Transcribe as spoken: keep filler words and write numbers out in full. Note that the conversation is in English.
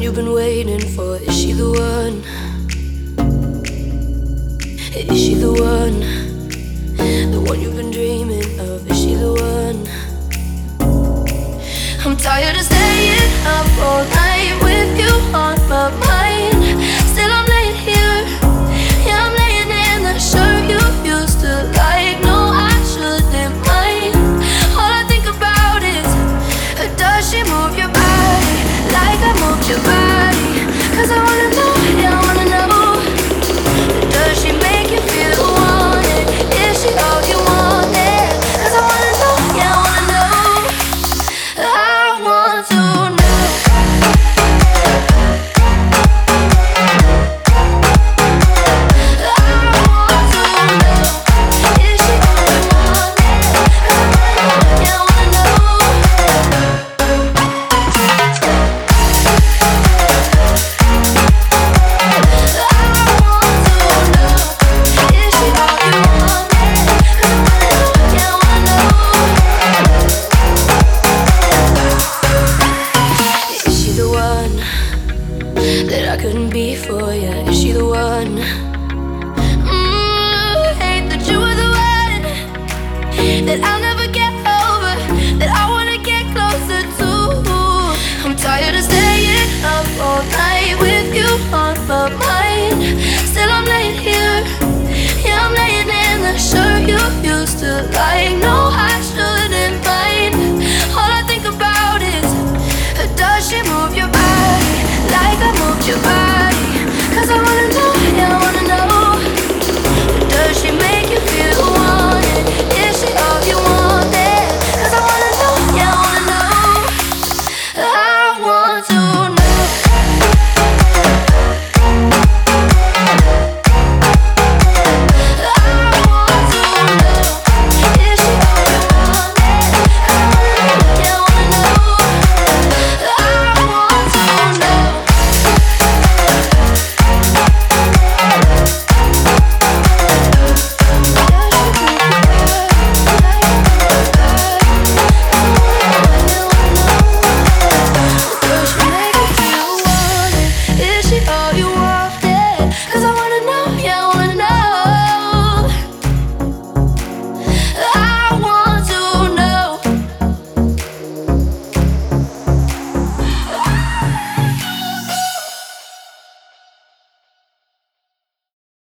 you've been waiting for. Is she the one? Is she the one? The one you've been dreaming of. Is she the one? I'm tired of staying up all night with you on my mind. Still I'm